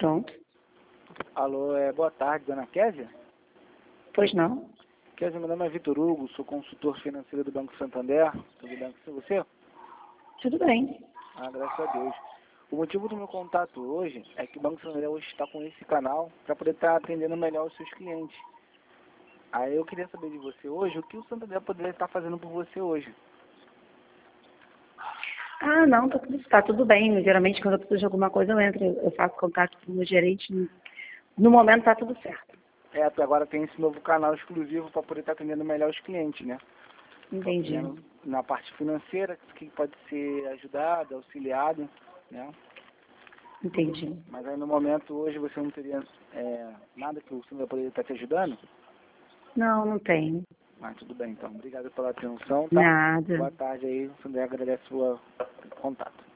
Pronto. Alô, boa tarde, dona Késia? Pois não? Késia, meu nome é Vitor Hugo, sou consultor financeiro do Banco Santander. Tudo bem com você? Tudo bem. Graças a Deus. O motivo do meu contato hoje é que o Banco Santander hoje está com esse canal para poder estar atendendo melhor os seus clientes. Aí eu queria saber de você hoje, o que o Santander poderia estar fazendo por você hoje? Não, tá tudo bem. Geralmente, quando eu preciso de alguma coisa, eu entro. Eu faço contato com o meu gerente. No momento, tá tudo certo. Agora tem esse novo canal exclusivo para poder estar atendendo melhor os clientes, né? Entendi. Na parte financeira, que pode ser ajudado, auxiliado, né? Entendi. Mas aí no momento hoje você não teria nada que o Santander poderia estar te ajudando? Não, não tenho. Tudo bem então. Obrigado pela atenção, tá? Nada. Boa tarde aí, o Santander agradece o seu contato.